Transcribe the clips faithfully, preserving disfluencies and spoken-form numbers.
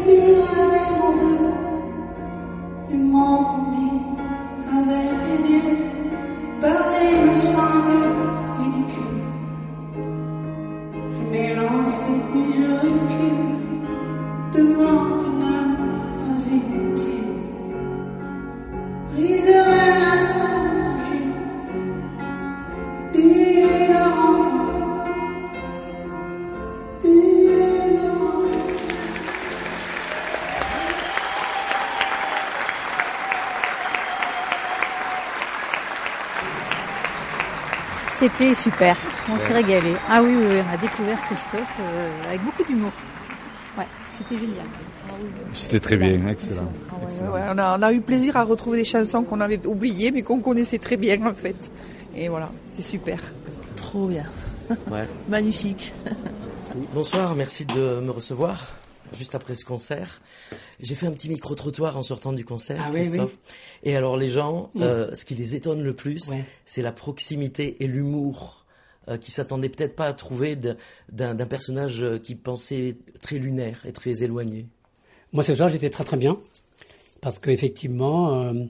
C'était super, on ouais. s'est régalé. Ah oui, oui, oui, on a découvert Christophe euh, avec beaucoup d'humour. Ouais, c'était génial. Ah oui, oui. C'était très bien, excellent. excellent. Ah ouais, excellent. Ouais, ouais. On, a, on a eu plaisir à retrouver des chansons qu'on avait oubliées, mais qu'on connaissait très bien en fait. Et voilà, c'était super. Trop bien. Ouais. Magnifique. Bonsoir, merci de me recevoir. Juste après ce concert, j'ai fait un petit micro-trottoir en sortant du concert, ah, Christophe. Oui, oui. Et alors les gens, mmh. euh, ce qui les étonne le plus, ouais. c'est la proximité et l'humour euh, qui s'attendaient peut-être pas à trouver de, d'un, d'un personnage qui pensait très lunaire et très éloigné. Moi ce soir j'étais très très bien parce que effectivement euh,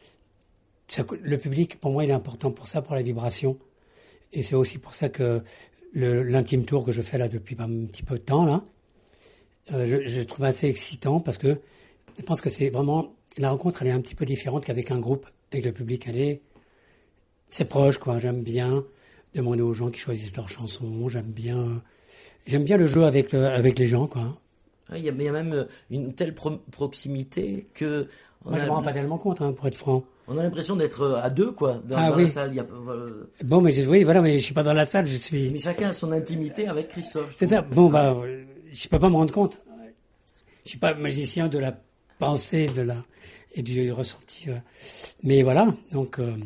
ça, le public pour moi il est important pour ça, pour la vibration. Et c'est aussi pour ça que le, l'intime tour que je fais là depuis un petit peu de temps là. Euh, je, je trouve assez excitant parce que je pense que c'est vraiment la rencontre elle est un petit peu différente qu'avec un groupe avec le public. Elle est c'est proche quoi. J'aime bien demander aux gens qui choisissent leurs chansons. J'aime bien j'aime bien le jeu avec le, avec les gens quoi. Il y a, il y a même une telle pro- proximité que on moi je me rends pas tellement compte hein, pour être franc. On a l'impression d'être à deux quoi dans, ah, dans oui. la salle. Il y a, euh... Bon mais je, oui voilà mais je suis pas dans la salle je suis. Mais chacun a son intimité avec Christophe. C'est ça. Bon bah. Je peux pas me rendre compte. Je suis pas magicien de la pensée, de la et du ressenti. Mais voilà. Donc, euh,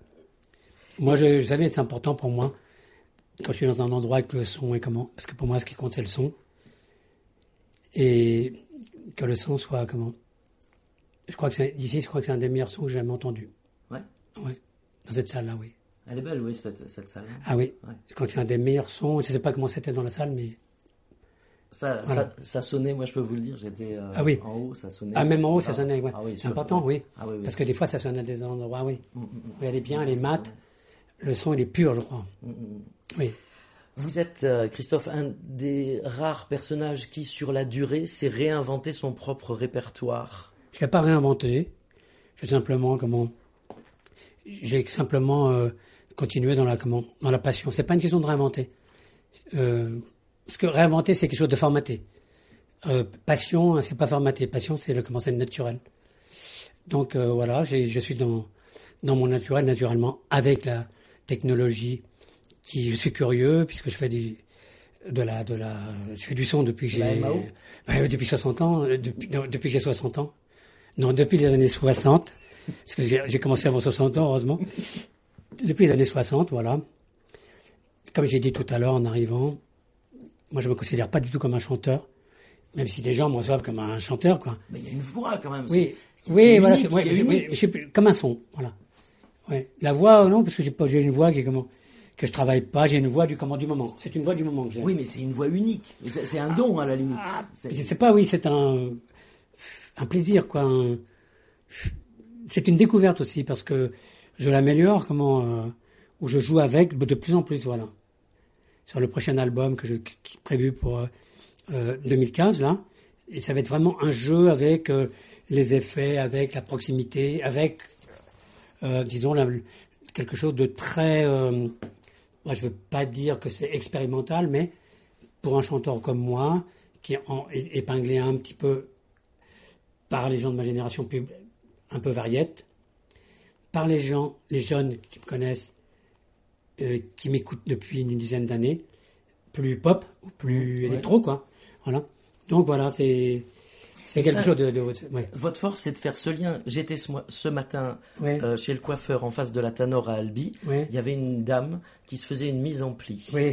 moi, je, je savais, c'est important pour moi quand je suis dans un endroit avec le son et comment, parce que pour moi, ce qui compte, c'est le son et que le son soit comment. Je crois que c'est ici, je crois que c'est un des meilleurs sons que j'ai jamais entendu. Ouais. Ouais. Dans cette salle-là, oui. Elle est belle, oui, cette, cette salle. Ah oui. Ouais. Je crois que c'est un des meilleurs sons. Je sais pas comment c'était dans la salle, mais. Ça, voilà. ça, ça sonnait, moi je peux vous le dire, j'étais euh, ah oui. en haut, ça sonnait. Ah, même en haut, ça sonnait, ouais. Ah oui, c'est important, oui. Ah oui, oui. Parce que des fois, ça sonne à des endroits, oui. Mm, mm, oui elle est bien, elle est mate. Le son, il est pur, je crois. Mm, mm. Oui. Vous êtes, euh, Christophe, un des rares personnages qui, sur la durée, s'est réinventé son propre répertoire. Je l'ai pas réinventé. J'ai simplement, comment, j'ai simplement euh, continué dans la, comment, dans la passion. C'est pas une question de réinventer. Euh, Parce que réinventer, c'est quelque chose de formaté. Euh, passion, c'est pas formaté. Passion, c'est le comment c'est naturel. Donc euh, voilà, j'ai, je suis dans dans mon naturel, naturellement, avec la technologie. Qui, je suis curieux puisque je fais du de la de la, je fais du son depuis que j'ai bah, depuis soixante ans, depuis non, depuis que j'ai soixante ans. Non, depuis les années soixante, parce que j'ai, j'ai commencé avant soixante ans, heureusement. Depuis les années soixante, voilà. Comme j'ai dit tout à l'heure en arrivant. Moi, je me considère pas du tout comme un chanteur, même si des gens me reçoivent comme un chanteur, quoi. Mais il y a une voix, quand même. Oui, c'est, oui, c'est voilà, unique, c'est, ouais, je, oui, je sais plus, comme un son, voilà. Ouais. La voix, non, parce que j'ai pas, j'ai une voix qui est comment, que je travaille pas, j'ai une voix du comment, du moment. C'est une voix du moment que j'ai. Oui, mais c'est une voix unique. C'est, c'est un don, à la limite. Ah, c'est... c'est pas, oui, c'est un, un plaisir, quoi. Un, c'est une découverte aussi, parce que je l'améliore, comment, euh, où je joue avec de plus en plus, voilà. Sur le prochain album que je qui est prévu pour euh, deux mille quinze là, et ça va être vraiment un jeu avec euh, les effets, avec la proximité, avec euh, disons la, quelque chose de très, euh, moi je veux pas dire que c'est expérimental, mais pour un chanteur comme moi qui est en, épinglé un petit peu par les gens de ma génération pub, un peu variette, par les gens, les jeunes qui me connaissent. Euh, qui m'écoutent depuis une dizaine d'années, plus pop ou plus ouais. électro, quoi. Voilà. Donc voilà, c'est c'est quelque ça, chose de. de ouais. Votre force, c'est de faire ce lien. J'étais ce, ce matin ouais. euh, chez le coiffeur en face de la Tanor à Albi. Ouais. Il y avait une dame qui se faisait une mise en pli. Oui.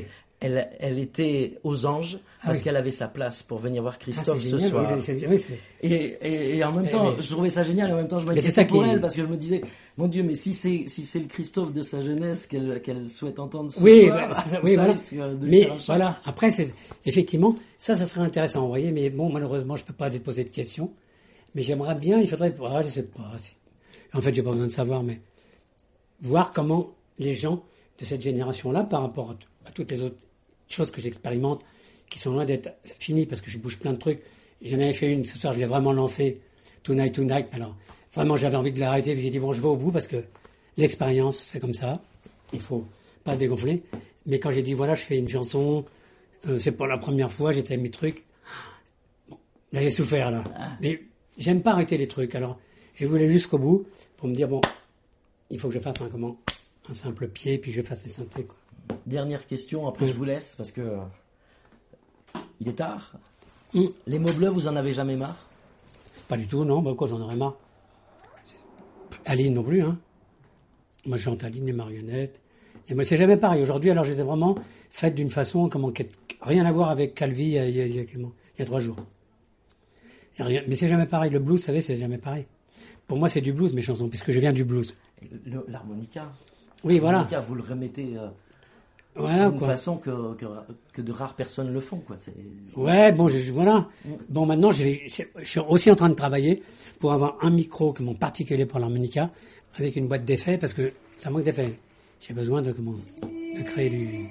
elle, elle était aux Anges Ah parce oui. qu'elle avait sa place pour venir voir Christophe Ah, c'est ce génial, soir. oui, c'est- c'est- oui, c'est- Et, et, et en même Eh, temps, mais- je trouvais ça génial, et en même temps, je Mais c'est m'inquiétais ça pour qui- elle, parce que je me disais, mon Dieu, mais si c'est, si c'est le Christophe de sa jeunesse qu'elle, qu'elle souhaite entendre ce Oui, soir, bah, c'est ça, oui, ça voilà. risque de Mais faire un choc. voilà, après, c'est, effectivement, ça, ça serait intéressant, vous voyez, mais bon, malheureusement, je peux pas te poser de questions. Mais j'aimerais bien, il faudrait, ah, je sais pas, c'est- en fait, j'ai pas besoin de savoir, mais voir comment les gens de cette génération-là, par rapport à, à toutes les autres choses que j'expérimente, qui sont loin d'être finies, parce que je bouge plein de trucs. J'en avais fait une, ce soir, je l'ai vraiment lancée, Tonight, Tonight, alors, vraiment, j'avais envie de l'arrêter, puis j'ai dit, bon, je vais au bout, parce que l'expérience, c'est comme ça, il faut pas se dégonfler. Mais quand j'ai dit, voilà, je fais une chanson, euh, c'est pour la première fois, j'étais à mes trucs, bon, là, j'ai souffert, là. Mais j'aime pas arrêter les trucs, alors, je voulais jusqu'au bout, pour me dire, bon, il faut que je fasse un, comment, un simple pied, puis je fasse les synthés, quoi. Dernière question, après Mm. je vous laisse, parce que euh, il est tard. Mm. Les mots bleus, vous en avez jamais marre? Pas du tout, non, bah quoi, j'en aurais marre. C'est- Aline non plus, hein. Moi, je chante Aline, les marionnettes. Et moi, c'est jamais pareil. Aujourd'hui, alors, j'étais vraiment faite d'une façon, comment, qui a rien à voir avec Calvi il y a, il y a, il y a, comment, il y a trois jours. Et rien- mais c'est jamais pareil. Le blues, vous savez, c'est jamais pareil. Pour moi, c'est du blues, mes chansons, puisque je viens du blues. Et le- L'harmonica. Oui, voilà. L'harmonica, vous le remettez euh, Voilà, d'une quoi. façon que, que, que de rares personnes le font, quoi. C'est... Ouais, bon, je, je- voilà. Bon, maintenant, je, vais, c'est- je suis aussi en train de travailler pour avoir un micro, comment, particulier pour l'harmonica, avec une boîte d'effets, parce que ça manque d'effets. J'ai besoin de, comment, de créer du,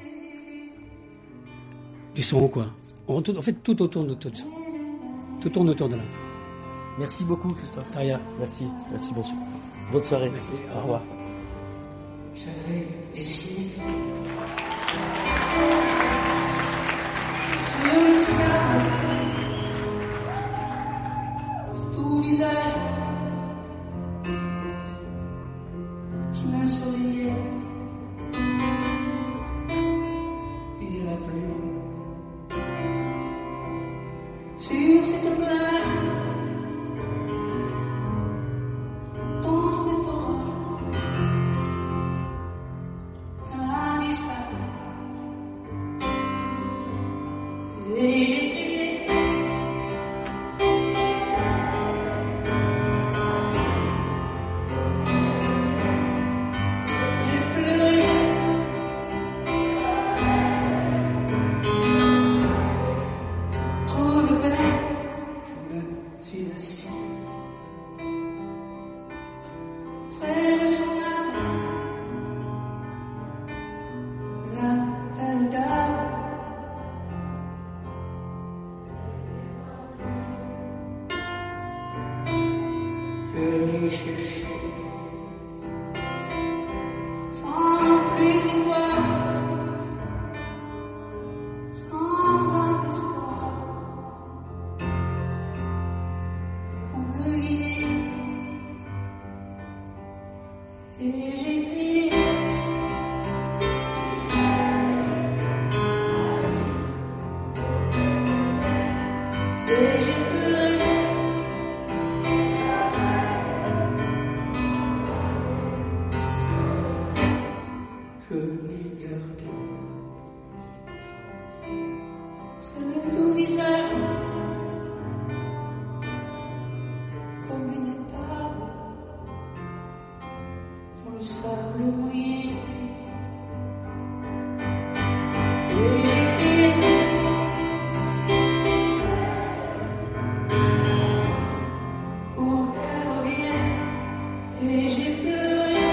du son, quoi. On, tout, en fait, tout autour de tout. Tout tourne autour de là. Merci beaucoup, Christophe. Rien. Merci, merci, bonsoir. Bonne soirée. Merci. Au revoir. J'avais décidé. Sur le sable, ton visage qui me souriait, il ira plus. Sur cette plage, dans cet orage, elle a disparu. Et j'ai crié. J'ai pleuré. Trop de peine, je me suis assis près de son âme, la belle dame. Je l'ai cherché sans plus y croire, sans un espoir pour me guider. Et j'ai crié. Et j'ai pleuré. Je l'ai gardé. Ce doux visage, comme une épave, sur le sable mouillé. Et j'ai crié. Pour qu'elle revienne. Et j'ai pleuré.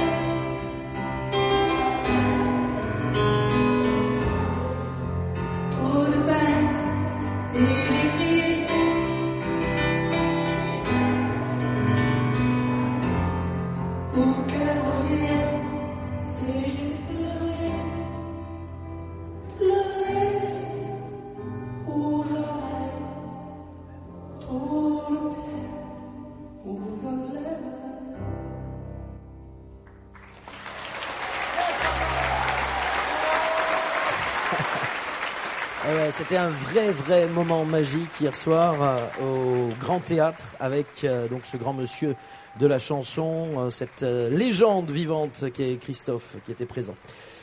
Trop de peine, et j'ai crié. Pour qu'elle revienne, et j'ai pleuré, pleuré. Oh, j'aurais trop de peine, oh, j'aurais. Eh ouais, c'était un vrai, vrai moment magique hier soir euh, au Grand Théâtre avec euh, donc ce grand monsieur de la chanson, euh, cette euh, légende vivante qui est Christophe qui était présent.